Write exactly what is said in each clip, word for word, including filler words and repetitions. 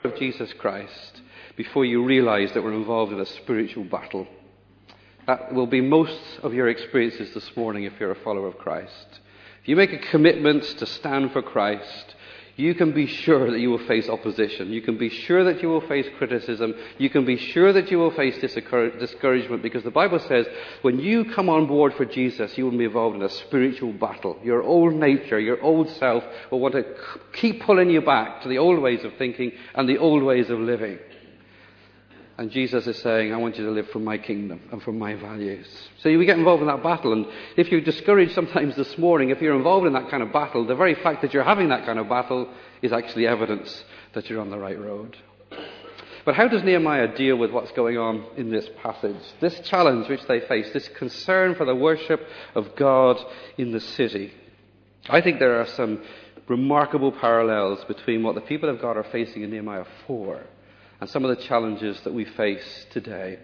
of Jesus Christ before you realize that we're involved in a spiritual battle. That will be most of your experiences this morning if you're a follower of Christ. If you make a commitment to stand for Christ, you can be sure that you will face opposition. You can be sure that you will face criticism. You can be sure that you will face discouragement, because the Bible says when you come on board for Jesus, you will be involved in a spiritual battle. Your old nature, your old self will want to keep pulling you back to the old ways of thinking and the old ways of living. And Jesus is saying, I want you to live for my kingdom and for my values. So you get involved in that battle. And if you're discouraged sometimes this morning, if you're involved in that kind of battle, the very fact that you're having that kind of battle is actually evidence that you're on the right road. But how does Nehemiah deal with what's going on in this passage? This challenge which they face, this concern for the worship of God in the city. I think there are some remarkable parallels between what the people of God are facing in Nehemiah four and some of the challenges that we face today.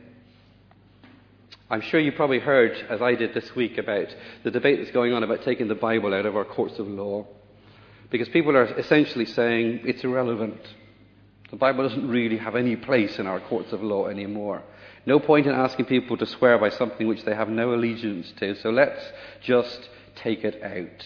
I'm sure you probably heard, as I did this week, about the debate that's going on about taking the Bible out of our courts of law. Because people are essentially saying it's irrelevant. The Bible doesn't really have any place in our courts of law anymore. No point in asking people to swear by something which they have no allegiance to. So let's just take it out.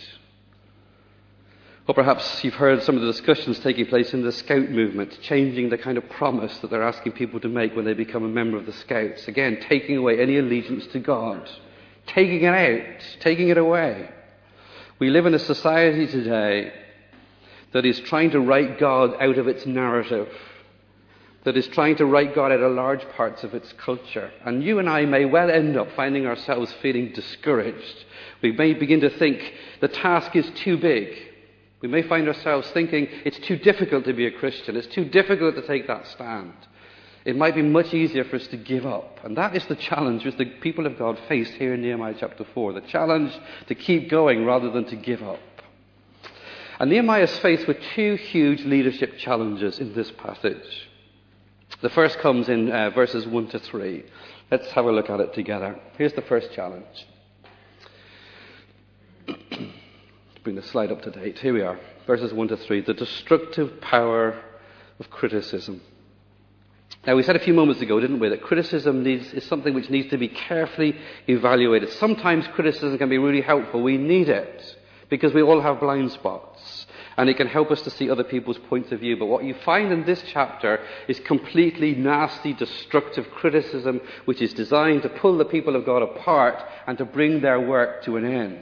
Or perhaps you've heard some of the discussions taking place in the Scout movement, changing the kind of promise that they're asking people to make when they become a member of the Scouts. Again, taking away any allegiance to God. Taking it out. Taking it away. We live in a society today that is trying to write God out of its narrative. That is trying to write God out of large parts of its culture. And you and I may well end up finding ourselves feeling discouraged. We may begin to think the task is too big. We may find ourselves thinking it's too difficult to be a Christian. It's too difficult to take that stand. It might be much easier for us to give up. And that is the challenge which the people of God face here in Nehemiah chapter four. The challenge to keep going rather than to give up. And Nehemiah is faced with two huge leadership challenges in this passage. The first comes in uh, verses one to three. Let's have a look at it together. Here's the first challenge. Bring the slide up to date. Here we are. Verses one to three. The destructive power of criticism. Now, we said a few moments ago, didn't we, that criticism needs, is something which needs to be carefully evaluated. Sometimes criticism can be really helpful. We need it because we all have blind spots. And it can help us to see other people's points of view. But what you find in this chapter is completely nasty, destructive criticism which is designed to pull the people of God apart and to bring their work to an end.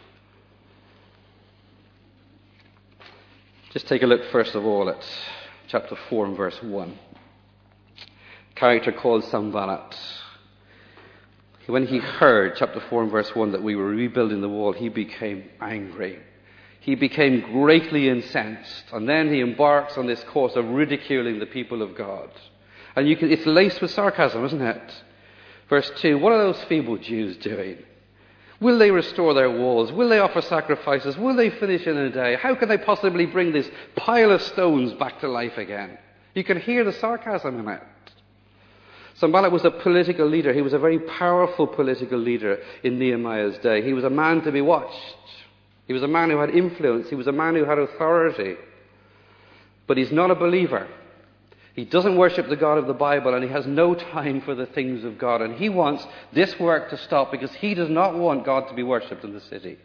Just take a look first of all at chapter four and verse one. A character called Sanballat. When he heard, chapter four and verse one, that we were rebuilding the wall, he became angry. He became greatly incensed. And then he embarks on this course of ridiculing the people of God. And you can, it's laced with sarcasm, isn't it? Verse two, what are those feeble Jews doing? Will they restore their walls? Will they offer sacrifices? Will they finish in a day? How can they possibly bring this pile of stones back to life again? You can hear the sarcasm in it. Sanballat was a political leader. He was a very powerful political leader in Nehemiah's day. He was a man to be watched. He was a man who had influence. He was a man who had authority. But he's not a believer. He doesn't worship the God of the Bible, and he has no time for the things of God. And he wants this work to stop because he does not want God to be worshipped in the city.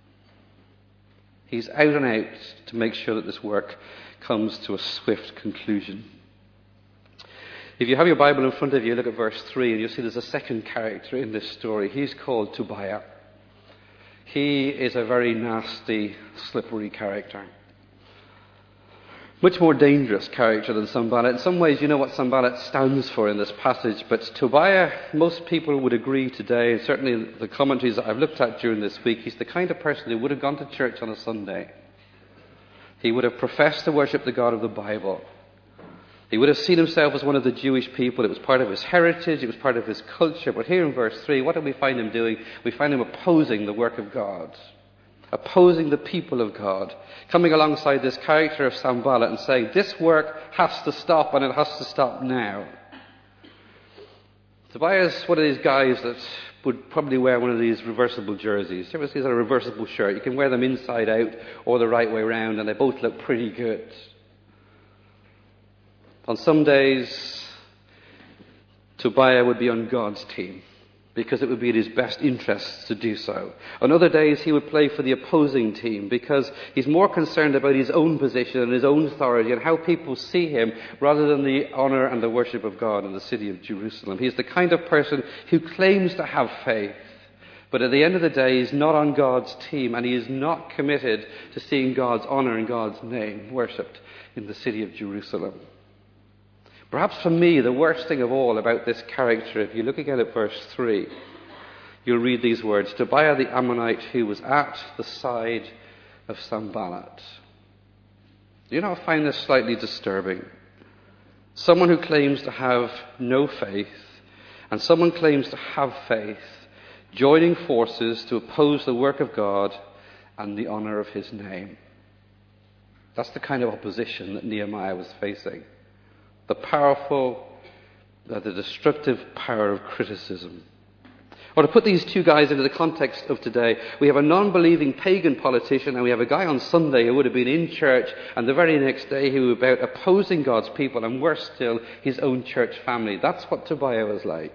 He's out and out to make sure that this work comes to a swift conclusion. If you have your Bible in front of you, look at verse three, and you'll see there's a second character in this story. He's called Tobiah. He is a very nasty, slippery character. Much more dangerous character than Sanballat. In some ways, you know what Sanballat stands for in this passage, but Tobiah, most people would agree today, and certainly the commentaries that I've looked at during this week, he's the kind of person who would have gone to church on a Sunday. He would have professed to worship the God of the Bible. He would have seen himself as one of the Jewish people. It was part of his heritage, it was part of his culture. But here in verse three, what do we find him doing? We find him opposing the work of God. Opposing the people of God, coming alongside this character of Sanballat and saying, this work has to stop, and it has to stop now. Tobiah is one of these guys that would probably wear one of these reversible jerseys. You ever see a reversible shirt? You can wear them inside out or the right way round, and they both look pretty good. On some days, Tobiah would be on God's team, because it would be in his best interests to do so. On other days, he would play for the opposing team because he's more concerned about his own position and his own authority and how people see him rather than the honor and the worship of God in the city of Jerusalem. He's the kind of person who claims to have faith, but at the end of the day, he's not on God's team, and he is not committed to seeing God's honor and God's name worshipped in the city of Jerusalem. Perhaps for me, the worst thing of all about this character, if you look again at verse three, you'll read these words, Tobiah the Ammonite, who was at the side of Sanballat. Do you not find this slightly disturbing? Someone who claims to have no faith, and someone claims to have faith, joining forces to oppose the work of God and the honor of his name. That's the kind of opposition that Nehemiah was facing. The powerful, uh, the destructive power of criticism. Or to put these two guys into the context of today, we have a non-believing pagan politician, and we have a guy on Sunday who would have been in church, and the very next day he was about opposing God's people, and worse still, his own church family. That's what Tobiah was like.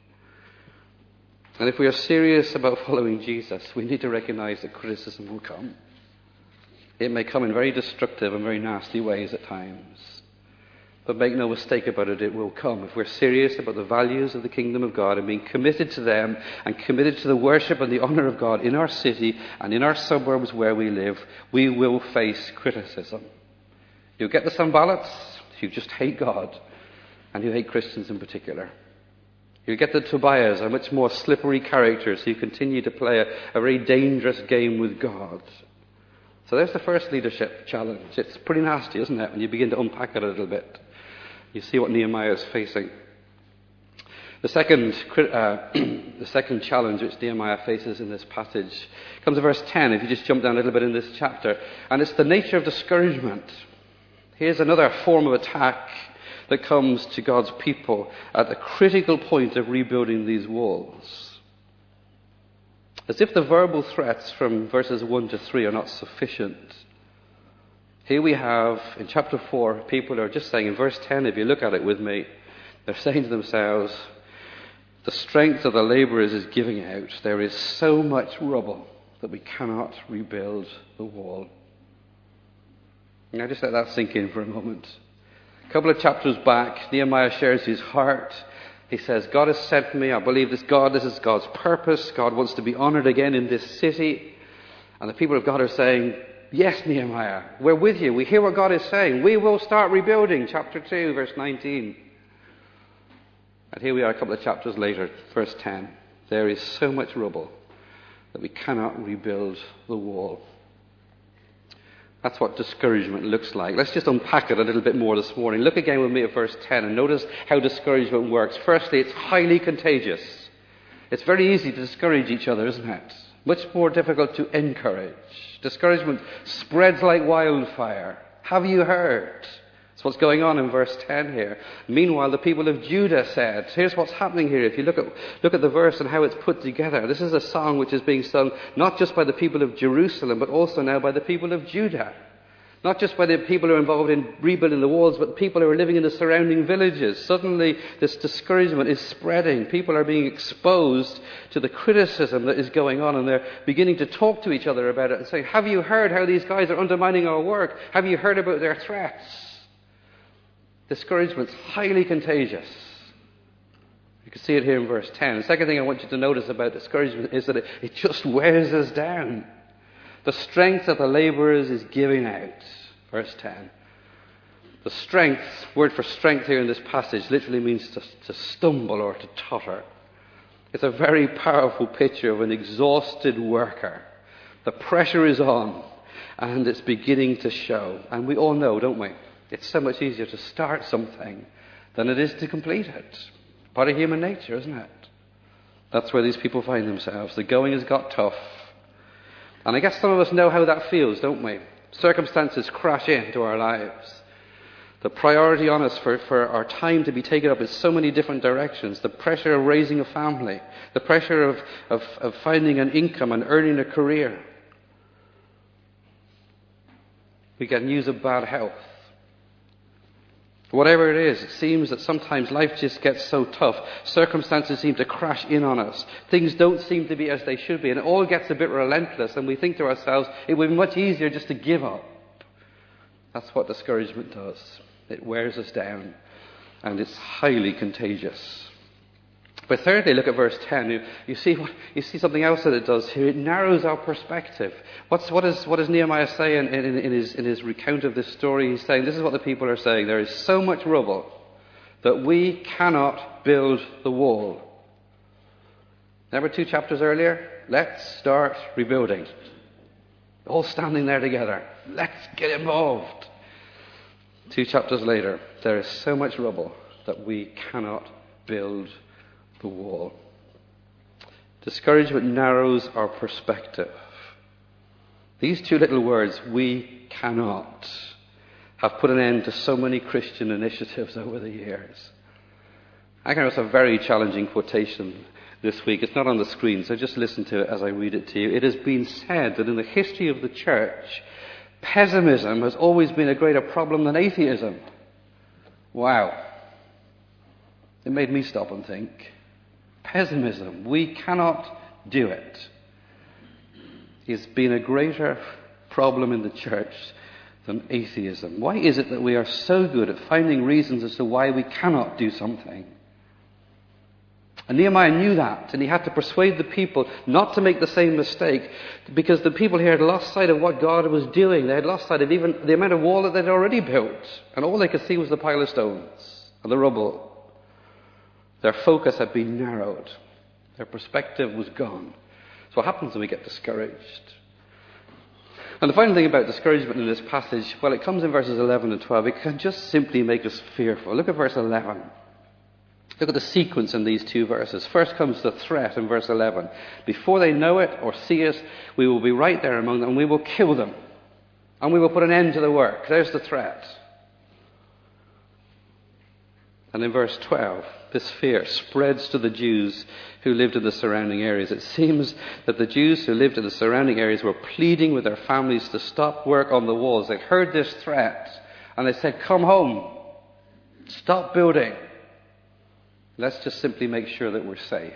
And if we are serious about following Jesus, we need to recognize that criticism will come. It may come in very destructive and very nasty ways at times. But make no mistake about it, it will come. If we're serious about the values of the kingdom of God and being committed to them and committed to the worship and the honor of God in our city and in our suburbs where we live, we will face criticism. You'll get the Sanballats who just hate God and who hate Christians in particular. You'll get the Tobiahs, are much more slippery characters who continue to play a, a very dangerous game with God. So there's the first leadership challenge. It's pretty nasty, isn't it, when you begin to unpack it a little bit. You see what Nehemiah is facing. The second, uh, the second challenge which Nehemiah faces in this passage comes in verse ten, if you just jump down a little bit in this chapter. And it's the nature of discouragement. Here's another form of attack that comes to God's people at the critical point of rebuilding these walls. As if the verbal threats from verses one to three are not sufficient. Here we have, in chapter four, people are just saying, in verse ten, if you look at it with me, they're saying to themselves, the strength of the laborers is giving out. There is so much rubble that we cannot rebuild the wall. Now just let that sink in for a moment. A couple of chapters back, Nehemiah shares his heart. He says, God has sent me. I believe this God, this is God's purpose. God wants to be honored again in this city. And the people of God are saying, yes, Nehemiah, we're with you. We hear what God is saying. We will start rebuilding. Chapter two, verse nineteen. And here we are a couple of chapters later, verse ten. There is so much rubble that we cannot rebuild the wall. That's what discouragement looks like. Let's just unpack it a little bit more this morning. Look again with me at verse ten and notice how discouragement works. Firstly, it's highly contagious. It's very easy to discourage each other, isn't it? Much more difficult to encourage. Discouragement spreads like wildfire. Have you heard? That's what's going on in verse ten here. Meanwhile, the people of Judah said, here's what's happening here. If you look at, look at the verse and how it's put together. This is a song which is being sung not just by the people of Jerusalem, but also now by the people of Judah. Not just by the people who are involved in rebuilding the walls, but people who are living in the surrounding villages. Suddenly, this discouragement is spreading. People are being exposed to the criticism that is going on, and they're beginning to talk to each other about it and say, have you heard how these guys are undermining our work? Have you heard about their threats? Discouragement's highly contagious. You can see it here in verse ten. The second thing I want you to notice about discouragement is that it, it just wears us down. The strength of the laborers is giving out. Verse ten. The strength, word for strength here in this passage, literally means to, to stumble or to totter. It's a very powerful picture of an exhausted worker. The pressure is on, and it's beginning to show. And we all know, don't we? It's so much easier to start something than it is to complete it. Part of human nature, isn't it? That's where these people find themselves. The going has got tough. And I guess some of us know how that feels, don't we? Circumstances crash into our lives. The priority on us for, for our time to be taken up in so many different directions. The pressure of raising a family. The pressure of, of, of finding an income and earning a career. We get news of bad health. Whatever it is, it seems that sometimes life just gets so tough. Circumstances seem to crash in on us. Things don't seem to be as they should be. And it all gets a bit relentless. And we think to ourselves, it would be much easier just to give up. That's what discouragement does. It wears us down. And it's highly contagious. But thirdly, look at verse ten. You, you see what, you see something else that it does here. It narrows our perspective. What's, what, is, what does Nehemiah say in, in, in, his, in his recount of this story? He's saying, this is what the people are saying. There is so much rubble that we cannot build the wall. Remember two chapters earlier? Let's start rebuilding. All standing there together. Let's get involved. Two chapters later, there is so much rubble that we cannot build the wall. Discouragement narrows our perspective. These two little words, we cannot, have put an end to so many Christian initiatives over the years. I came across a very challenging quotation this week. It's not on the screen, so just listen to it as I read it to you. It has been said that in the history of the church, pessimism has always been a greater problem than atheism. Wow. It made me stop and think. Pessimism, we cannot do it, has been a greater problem in the church than atheism. Why is it that we are so good at finding reasons as to why we cannot do something? And Nehemiah knew that, and he had to persuade the people not to make the same mistake, because the people here had lost sight of what God was doing. They had lost sight of even the amount of wall that they'd already built, and all they could see was the pile of stones and the rubble. Their focus had been narrowed. Their perspective was gone. So what happens when we get discouraged? And the final thing about discouragement in this passage, well, it comes in verses eleven and twelve. It can just simply make us fearful. Look at verse eleven. Look at the sequence in these two verses. First comes the threat in verse eleven. Before they know it or see it, we will be right there among them and we will kill them. And we will put an end to the work. There's the threat. And in verse twelve, this fear spreads to the Jews who lived in the surrounding areas. It seems that the Jews who lived in the surrounding areas were pleading with their families to stop work on the walls. They heard this threat and they said, come home. Stop building. Let's just simply make sure that we're safe.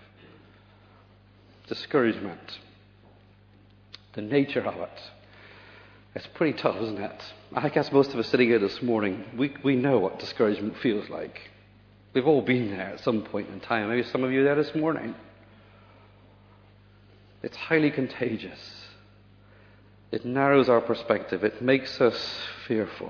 Discouragement. The nature of it. It's pretty tough, isn't it? I guess most of us sitting here this morning, we, we know what discouragement feels like. We've all been there at some point in time. Maybe some of you are there this morning. It's highly contagious. It narrows our perspective. It makes us fearful.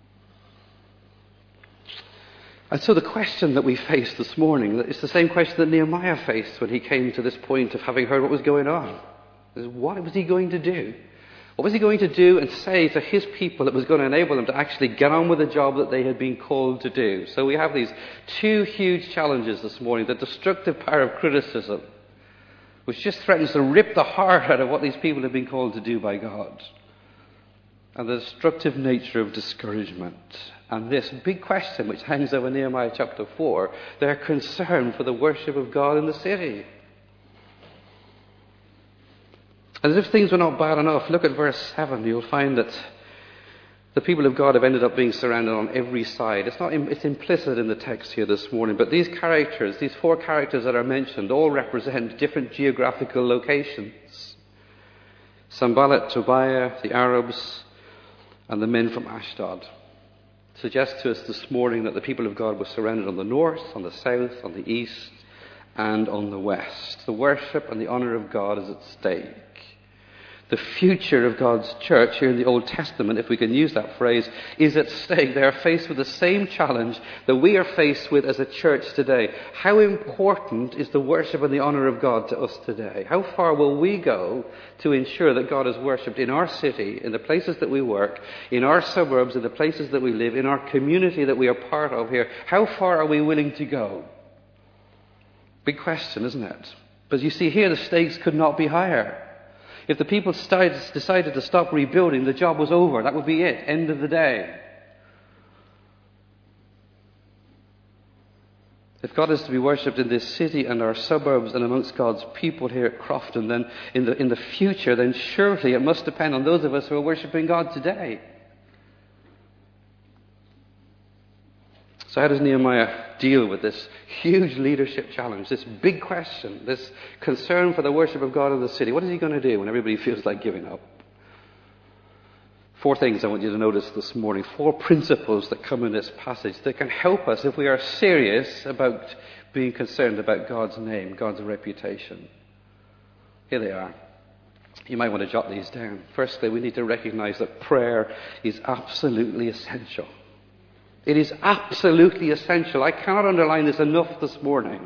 And so the question that we face this morning is the same question that Nehemiah faced when he came to this point of having heard what was going on. Is what was he going to do? What was he going to do and say to his people that was going to enable them to actually get on with the job that they had been called to do? So we have these two huge challenges this morning. The destructive power of criticism, which just threatens to rip the heart out of what these people have been called to do by God. And the destructive nature of discouragement. And this big question which hangs over Nehemiah chapter four, their concern for the worship of God in the city. And as if things were not bad enough, look at verse seven. You'll find that the people of God have ended up being surrounded on every side. It's not, it's implicit in the text here this morning, but these characters, these four characters that are mentioned, all represent different geographical locations. Sanballat, Tobiah, the Arabs, and the men from Ashdod. It suggests to us this morning that the people of God were surrounded on the north, on the south, on the east, and on the west. The worship and the honour of God is at stake. The future of God's church here in the Old Testament, if we can use that phrase, is at stake. They are faced with the same challenge that we are faced with as a church today. How important is the worship and the honour of God to us today? How far will we go to ensure that God is worshipped in our city, in the places that we work, in our suburbs, in the places that we live, in our community that we are part of here? How far are we willing to go? Big question, isn't it? But you see here, the stakes could not be higher. If the people started, decided to stop rebuilding, the job was over. That would be it. End of the day. If God is to be worshipped in this city and our suburbs and amongst God's people here at Crofton, then in the, in the future, then surely it must depend on those of us who are worshipping God today. So how does Nehemiah deal with this huge leadership challenge, this big question, this concern for the worship of God in the city? What is he going to do when everybody feels like giving up? Four things I want you to notice this morning. Four principles that come in this passage that can help us if we are serious about being concerned about God's name, God's reputation. Here they are. You might want to jot these down. Firstly, we need to recognize that prayer is absolutely essential. It is absolutely essential. I cannot underline this enough this morning.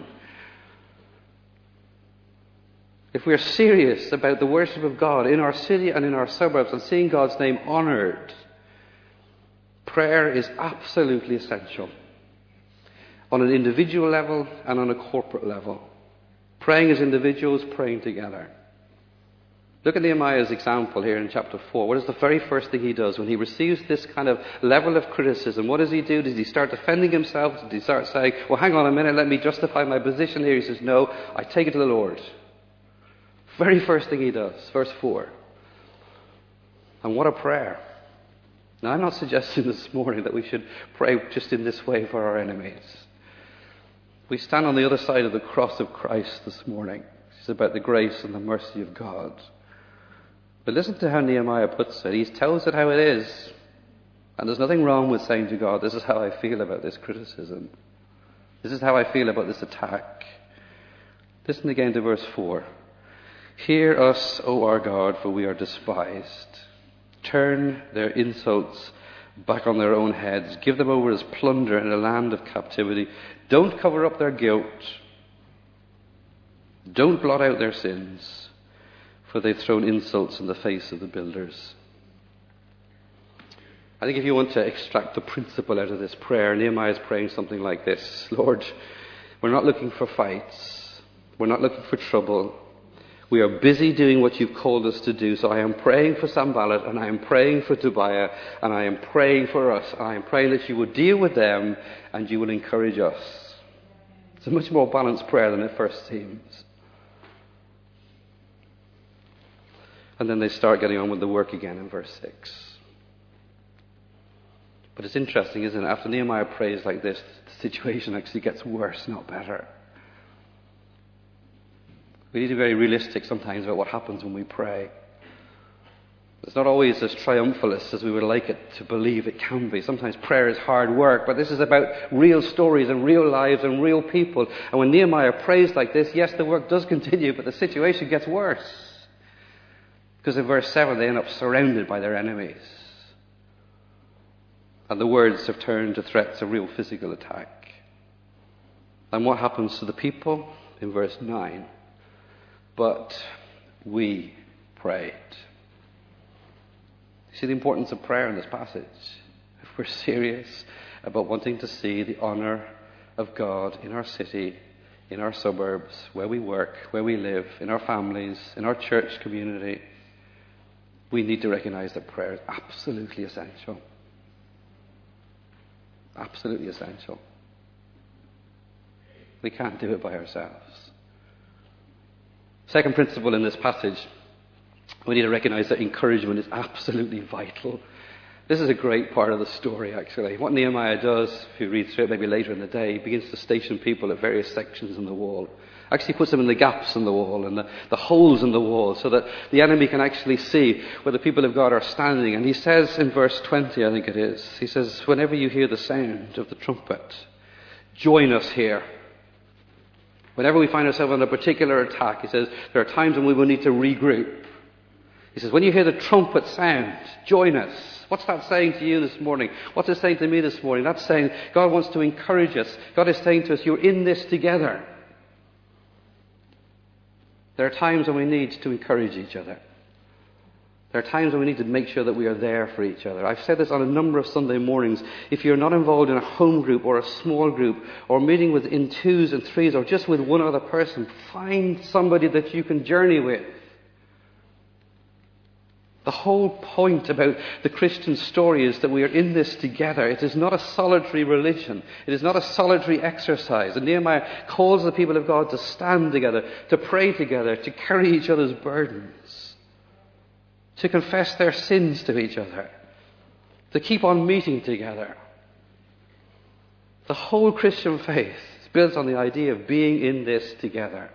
If we are serious about the worship of God in our city and in our suburbs and seeing God's name honored, prayer is absolutely essential. On an individual level and on a corporate level. Praying as individuals, praying together. Look at Nehemiah's example here in chapter four. What is the very first thing he does when he receives this kind of level of criticism? What does he do? Does he start defending himself? Does he start saying, well, hang on a minute, let me justify my position here? He says, no, I take it to the Lord. Very first thing he does, verse four. And what a prayer. Now, I'm not suggesting this morning that we should pray just in this way for our enemies. We stand on the other side of the cross of Christ this morning. It's about the grace and the mercy of God. But listen to how Nehemiah puts it. He tells it how it is. And there's nothing wrong with saying to God, this is how I feel about this criticism. This is how I feel about this attack. Listen again to verse four. Hear us, O our God, for we are despised. Turn their insults back on their own heads. Give them over as plunder in a land of captivity. Don't cover up their guilt. Don't blot out their sins, for they've thrown insults in the face of the builders. I think if you want to extract the principle out of this prayer, Nehemiah is praying something like this. Lord, we're not looking for fights. We're not looking for trouble. We are busy doing what you've called us to do. So I am praying for Sanballat, and I am praying for Tobiah, and I am praying for us. And I am praying that you will deal with them and you will encourage us. It's a much more balanced prayer than it first seems. And then they start getting on with the work again in verse six. But it's interesting, isn't it? After Nehemiah prays like this, the situation actually gets worse, not better. We need to be very realistic sometimes about what happens when we pray. It's not always as triumphalist as we would like it to believe it can be. Sometimes prayer is hard work, but this is about real stories and real lives and real people. And when Nehemiah prays like this, yes, the work does continue, but the situation gets worse. Because in verse seven, they end up surrounded by their enemies. And the words have turned to threats of real physical attack. And what happens to the people? In verse nine. But we prayed. You see the importance of prayer in this passage. If we're serious about wanting to see the honour of God in our city, in our suburbs, where we work, where we live, in our families, in our church community, we need to recognise that prayer is absolutely essential. Absolutely essential. We can't do it by ourselves. Second principle in this passage, we need to recognize that encouragement is absolutely vital. This is a great part of the story, actually. What Nehemiah does, if you read through it maybe later in the day, he begins to station people at various sections in the wall. Actually puts them in the gaps in the wall and the, the holes in the wall so that the enemy can actually see where the people of God are standing. And he says in verse twenty, I think it is, he says, whenever you hear the sound of the trumpet, join us here. Whenever we find ourselves under a particular attack, he says, there are times when we will need to regroup. He says, when you hear the trumpet sound, join us. What's that saying to you this morning? What's it saying to me this morning? That's saying God wants to encourage us. God is saying to us, you're in this together. There are times when we need to encourage each other. There are times when we need to make sure that we are there for each other. I've said this on a number of Sunday mornings. If you're not involved in a home group or a small group or meeting with in twos and threes or just with one other person, find somebody that you can journey with. The whole point about the Christian story is that we are in this together. It is not a solitary religion. It is not a solitary exercise. And Nehemiah calls the people of God to stand together, to pray together, to carry each other's burdens, to confess their sins to each other, to keep on meeting together. The whole Christian faith is built on the idea of being in this together.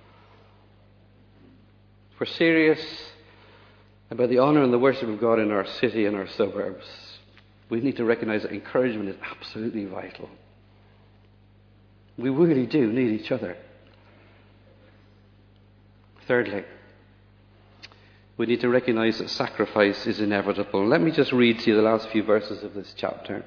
If we're serious about the honour and the worship of God in our city and our suburbs, we need to recognise that encouragement is absolutely vital. We really do need each other. Thirdly, we need to recognise that sacrifice is inevitable. Let me just read to you the last few verses of this chapter.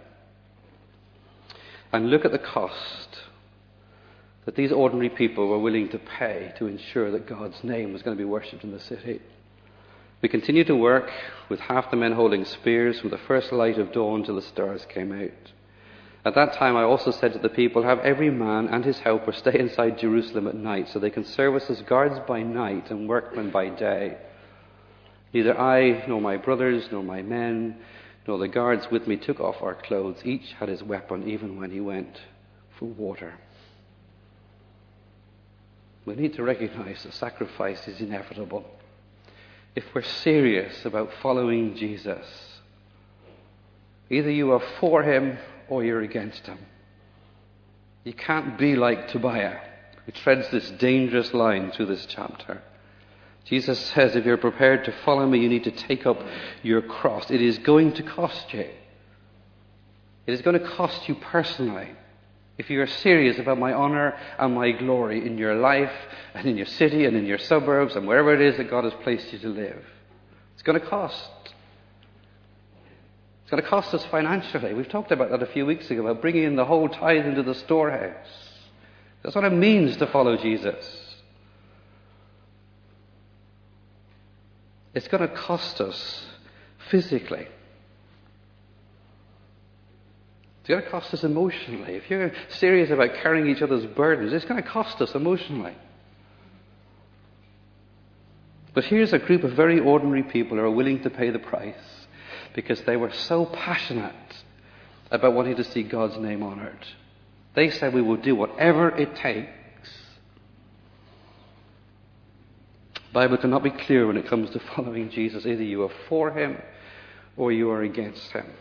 And look at the cost that these ordinary people were willing to pay to ensure that God's name was going to be worshipped in the city. We continued to work with half the men holding spears from the first light of dawn till the stars came out. At that time I also said to the people, have every man and his helper stay inside Jerusalem at night, so they can serve us as guards by night and workmen by day. Neither I, nor my brothers, nor my men, nor the guards with me took off our clothes. Each had his weapon, even when he went for water. We need to recognize that sacrifice is inevitable. If we're serious about following Jesus, either you are for him or you're against him. You can't be like Tobiah, who treads this dangerous line through this chapter. Jesus says, if you're prepared to follow me, you need to take up your cross. It is going to cost you. It is going to cost you personally. If you are serious about my honour and my glory in your life and in your city and in your suburbs and wherever it is that God has placed you to live, it's going to cost. It's going to cost us financially. We've talked about that a few weeks ago, about bringing in the whole tithe into the storehouse. That's what it means to follow Jesus. It's going to cost us physically. It's going to cost us emotionally. If you're serious about carrying each other's burdens, it's going to cost us emotionally. But here's a group of very ordinary people who are willing to pay the price because they were so passionate about wanting to see God's name honoured. They said, we will do whatever it takes. The Bible cannot be clear when it comes to following Jesus. Either you are for him or you are against him.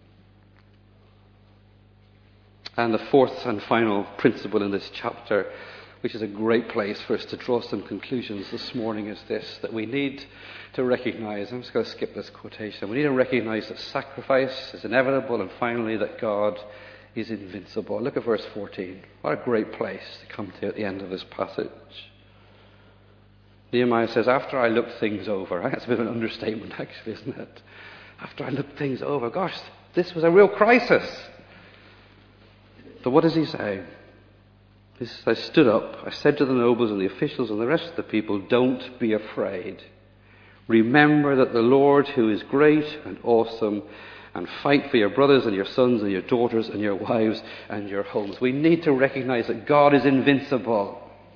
And the fourth and final principle in this chapter, which is a great place for us to draw some conclusions this morning, is this, that we need to recognize, I'm just going to skip this quotation, we need to recognize that sacrifice is inevitable, and finally that God is invincible. Look at verse fourteen. What a great place to come to at the end of this passage. Nehemiah says, after I looked things over, that's a bit of an understatement actually, isn't it? After I looked things over, gosh, this was a real crisis. But what does he say? He says, I stood up, I said to the nobles and the officials and the rest of the people, don't be afraid. Remember that the Lord, who is great and awesome, and fight for your brothers and your sons and your daughters and your wives and your homes. We need to recognize that God is invincible.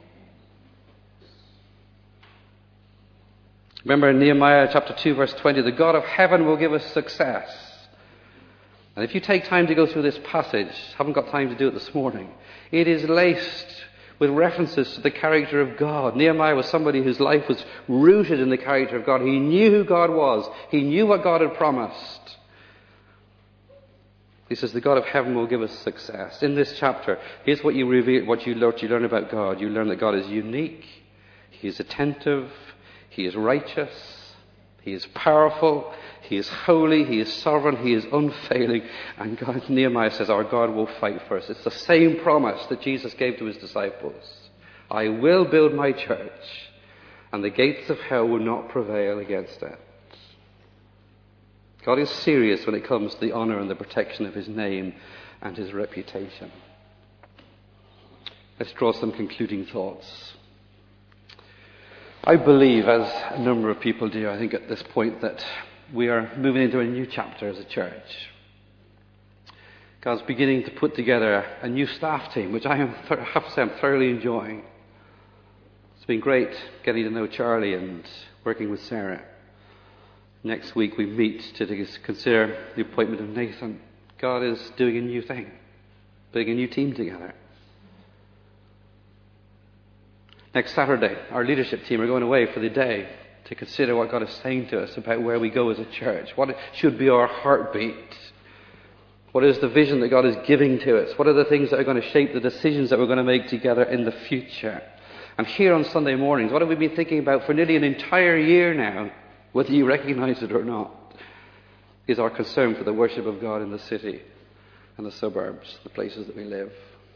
Remember in Nehemiah chapter two verse twenty, the God of heaven will give us success. And if you take time to go through this passage, haven't got time to do it this morning, it is laced with references to the character of God. Nehemiah was somebody whose life was rooted in the character of God. He knew who God was. He knew what God had promised. He says, the God of heaven will give us success. In this chapter, here's what you reveal, what you learn, what you learn about God. You learn that God is unique. He is attentive. He is righteous. He is powerful. He is holy. He is sovereign. He is unfailing. And God, Nehemiah says, our God will fight for us. It's the same promise that Jesus gave to his disciples. I will build my church, and the gates of hell will not prevail against it. God is serious when it comes to the honour and the protection of his name and his reputation. Let's draw some concluding thoughts. I believe, as a number of people do, I think at this point, that we are moving into a new chapter as a church. God's beginning to put together a new staff team, which I am, I have to say I'm thoroughly enjoying. It's been great getting to know Charlie and working with Sarah. Next week we meet to consider the appointment of Nathan. God is doing a new thing, putting a new team together. Next Saturday, our leadership team are going away for the day to consider what God is saying to us about where we go as a church, what should be our heartbeat. What is the vision that God is giving to us? What are the things that are going to shape the decisions that we're going to make together in the future? And here on Sunday mornings, what have we been thinking about for nearly an entire year now, whether you recognize it or not, is our concern for the worship of God in the city and the suburbs, the places that we live.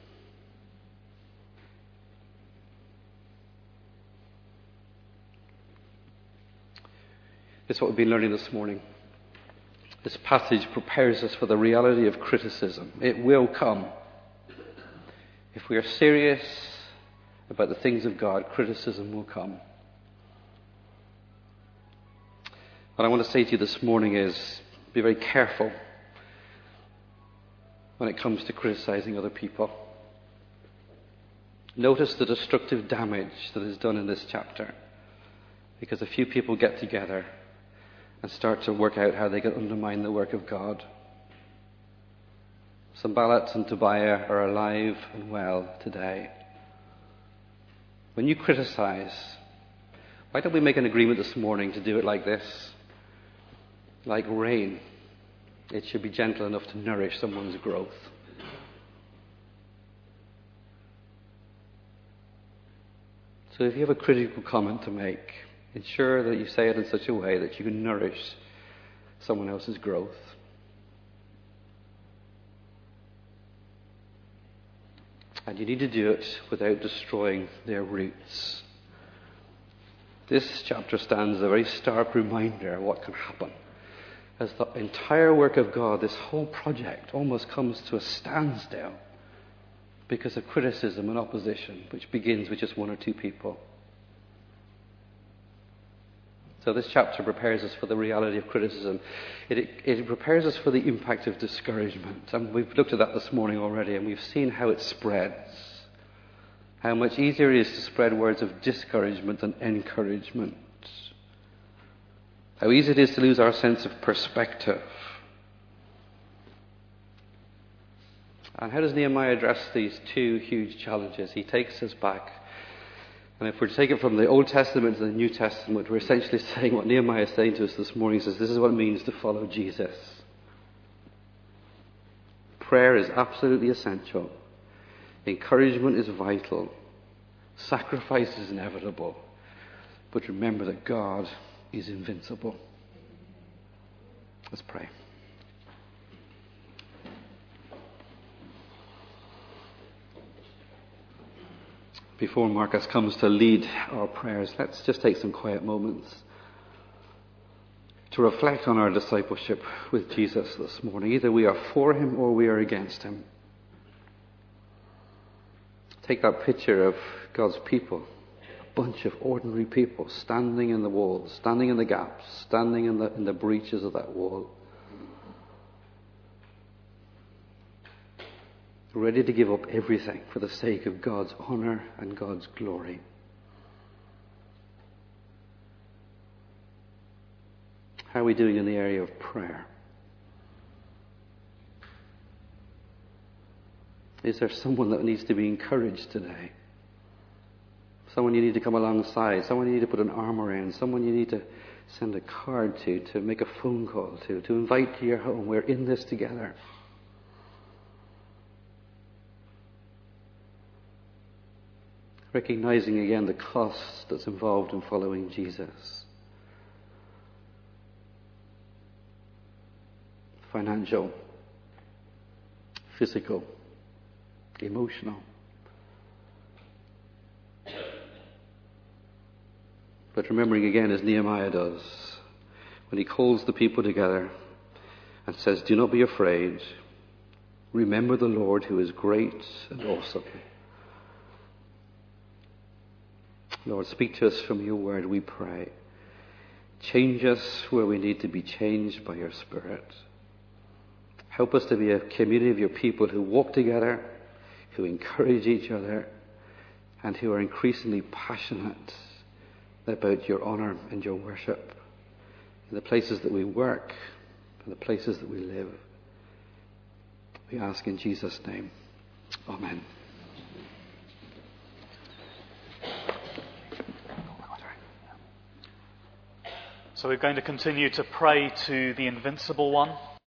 This is what we've been learning this morning. This passage prepares us for the reality of criticism. It will come. If we are serious about the things of God, criticism will come. What I want to say to you this morning is, be very careful when it comes to criticizing other people. Notice the destructive damage that is done in this chapter, because a few people get together and start to work out how they can undermine the work of God. Sanballat and Tobiah are alive and well today. When you criticize, why don't we make an agreement this morning to do it like this? Like rain, it should be gentle enough to nourish someone's growth. So if you have a critical comment to make, ensure that you say it in such a way that you can nourish someone else's growth. And you need to do it without destroying their roots. This chapter stands as a very stark reminder of what can happen. As the entire work of God, this whole project almost comes to a standstill because of criticism and opposition, which begins with just one or two people. So this chapter prepares us for the reality of criticism. It, it, it prepares us for the impact of discouragement. And we've looked at that this morning already, and we've seen how it spreads. How much easier it is to spread words of discouragement than encouragement. How easy it is to lose our sense of perspective. And how does Nehemiah address these two huge challenges? He takes us back. And if we're to take it from the Old Testament to the New Testament, we're essentially saying what Nehemiah is saying to us this morning. He says, this is what it means to follow Jesus. Prayer is absolutely essential. Encouragement is vital. Sacrifice is inevitable. But remember that God is invincible. Let's pray. Before Marcus comes to lead our prayers, let's just take some quiet moments to reflect on our discipleship with Jesus this morning. Either we are for him or we are against him. Take that picture of God's people. Bunch of ordinary people standing in the walls, standing in the gaps, standing in the in the breaches of that wall, ready to give up everything for the sake of God's honor and God's glory. How are we doing in the area of prayer? Is there someone that needs to be encouraged today? Someone you need to come alongside, someone you need to put an arm around, someone you need to send a card to, to make a phone call to, to invite to your home. We're in this together. Recognizing again the cost that's involved in following Jesus. Financial, physical, emotional. But remembering again, as Nehemiah does, when he calls the people together and says, do not be afraid. Remember the Lord who is great and awesome. Lord, speak to us from your word, we pray. Change us where we need to be changed by your Spirit. Help us to be a community of your people who walk together, who encourage each other, and who are increasingly passionate about your honor and your worship in the places that we work and the places that we live. We ask in Jesus' name. Amen. So we're going to continue to pray to the invincible one.